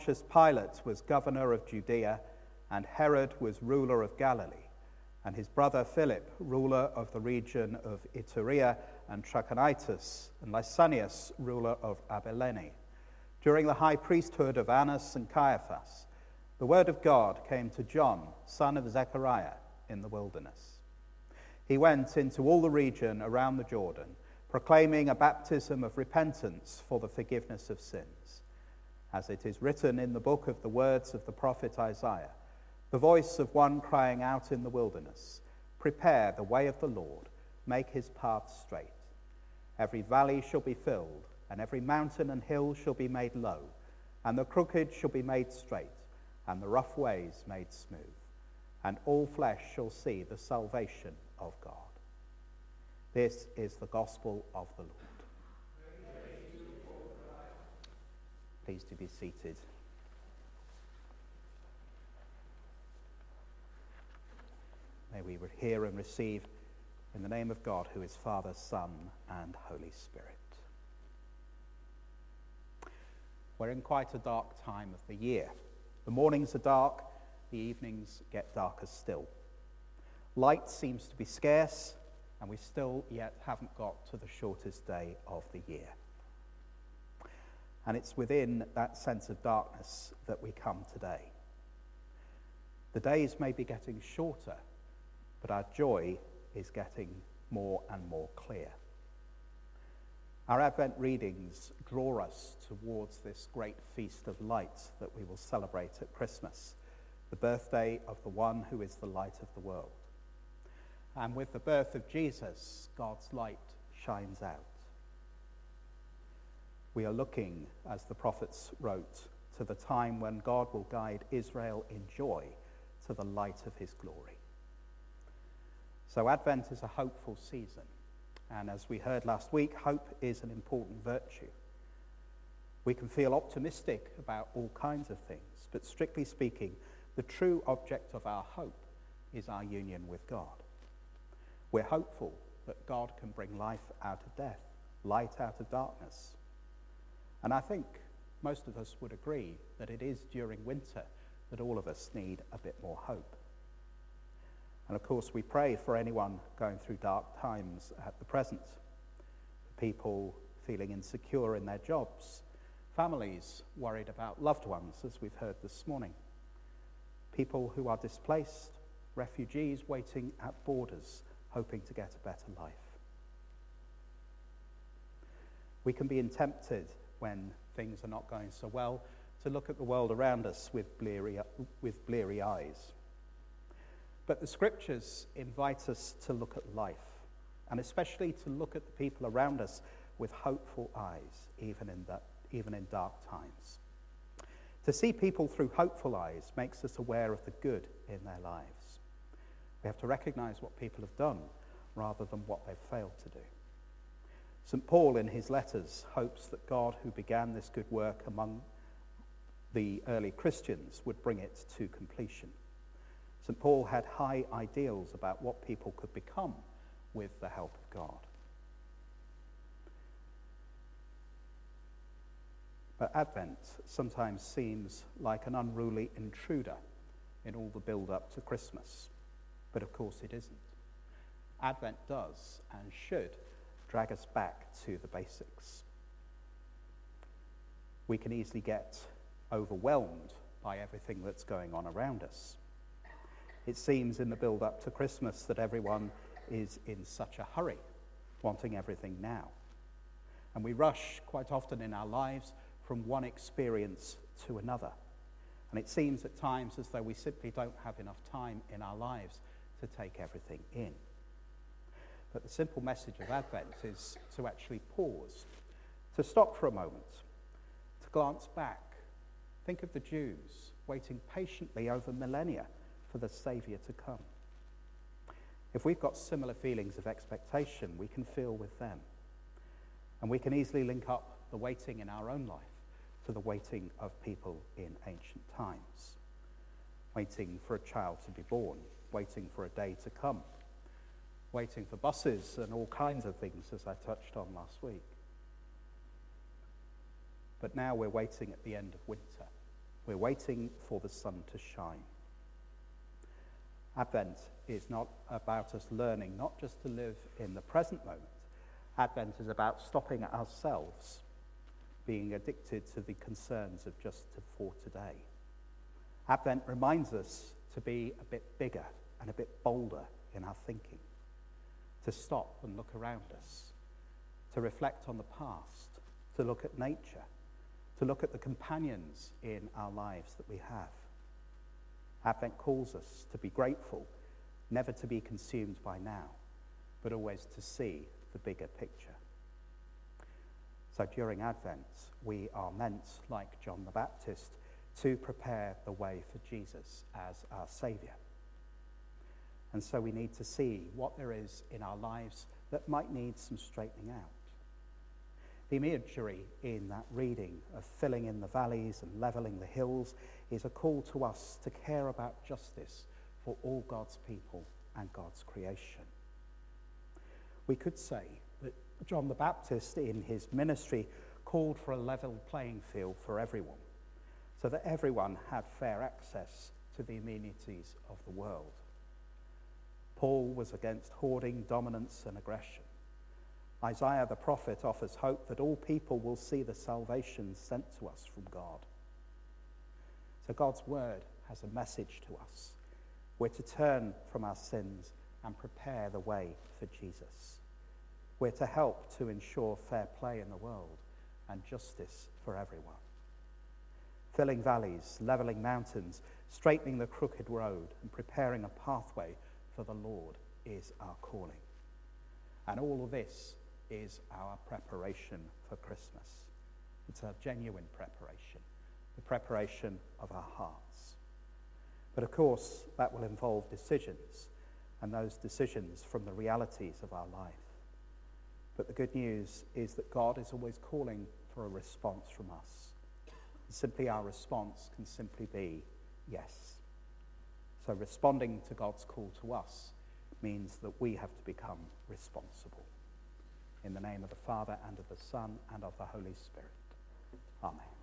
Pontius Pilate was governor of Judea, and Herod was ruler of Galilee, and his brother Philip, ruler of the region of Iturea and Trachonitis, and Lysanias, ruler of Abilene. During the high priesthood of Annas and Caiaphas, the word of God came to John, son of Zechariah, in the wilderness. He went into all the region around the Jordan, proclaiming a baptism of repentance for the forgiveness of sins. As it is written in the book of the words of the prophet Isaiah, the voice of one crying out in the wilderness, "Prepare the way of the Lord, make his paths straight. Every valley shall be filled, and every mountain and hill shall be made low, and the crooked shall be made straight, and the rough ways made smooth. And all flesh shall see the salvation of God." This is the gospel of the Lord. Please do be seated. May we hear and receive in the name of God, who is Father, Son, and Holy Spirit. We're in quite a dark time of the year. The mornings are dark, the evenings get darker still. Light seems to be scarce, and we still yet haven't got to the shortest day of the year. And it's within that sense of darkness that we come today. The days may be getting shorter, but our joy is getting more and more clear. Our Advent readings draw us towards this great feast of light that we will celebrate at Christmas, the birthday of the one who is the light of the world. And with the birth of Jesus, God's light shines out. We are looking, as the prophets wrote, to the time when God will guide Israel in joy to the light of his glory. So Advent is a hopeful season, and as we heard last week, hope is an important virtue. We can feel optimistic about all kinds of things, but strictly speaking, the true object of our hope is our union with God. We're hopeful that God can bring life out of death, light out of darkness. And I think most of us would agree that it is during winter that all of us need a bit more hope. And of course, we pray for anyone going through dark times at the present, for people feeling insecure in their jobs, families worried about loved ones, as we've heard this morning, people who are displaced, refugees waiting at borders, hoping to get a better life. We can be tempted when things are not going so well to look at the world around us with bleary eyes. But the scriptures invite us to look at life, and especially to look at the people around us with hopeful eyes, even in dark times. To see people through hopeful eyes makes us aware of the good in their lives. We have to recognize what people have done rather than what they've failed to do. St. Paul, in his letters, hopes that God, who began this good work among the early Christians, would bring it to completion. St. Paul had high ideals about what people could become with the help of God. But Advent sometimes seems like an unruly intruder in all the build-up to Christmas. But of course it isn't. Advent does and should drag us back to the basics. We can easily get overwhelmed by everything that's going on around us. It seems in the build-up to Christmas that everyone is in such a hurry, wanting everything now. And we rush quite often in our lives from one experience to another. And it seems at times as though we simply don't have enough time in our lives to take everything in. But the simple message of Advent is to actually pause, to stop for a moment, to glance back. Think of the Jews waiting patiently over millennia for the Saviour to come. If we've got similar feelings of expectation, we can feel with them. And we can easily link up the waiting in our own life to the waiting of people in ancient times. Waiting for a child to be born, waiting for a day to come, waiting for buses and all kinds of things, as I touched on last week. But now we're waiting at the end of winter. We're waiting for the sun to shine. Advent is not about us learning not just to live in the present moment. Advent is about stopping ourselves being addicted to the concerns of just for today. Advent reminds us to be a bit bigger and a bit bolder in our thinking, to stop and look around us, to reflect on the past, to look at nature, to look at the companions in our lives that we have. Advent calls us to be grateful, never to be consumed by now, but always to see the bigger picture. So during Advent, we are meant, like John the Baptist, to prepare the way for Jesus as our Saviour. And so we need to see what there is in our lives that might need some straightening out. The imagery in that reading of filling in the valleys and levelling the hills is a call to us to care about justice for all God's people and God's creation. We could say that John the Baptist in his ministry called for a level playing field for everyone, so that everyone had fair access to the amenities of the world. Paul was against hoarding, dominance, and aggression. Isaiah the prophet offers hope that all people will see the salvation sent to us from God. So God's word has a message to us. We're to turn from our sins and prepare the way for Jesus. We're to help to ensure fair play in the world and justice for everyone. Filling valleys, levelling mountains, straightening the crooked road, and preparing a pathway for the Lord is our calling. And all of this is our preparation for Christmas. It's a genuine preparation, the preparation of our hearts. But of course, that will involve decisions, and those decisions from the realities of our life. But the good news is that God is always calling for a response from us. And simply our response can simply be yes. So responding to God's call to us means that we have to become responsible. In the name of the Father, and of the Son, and of the Holy Spirit. Amen.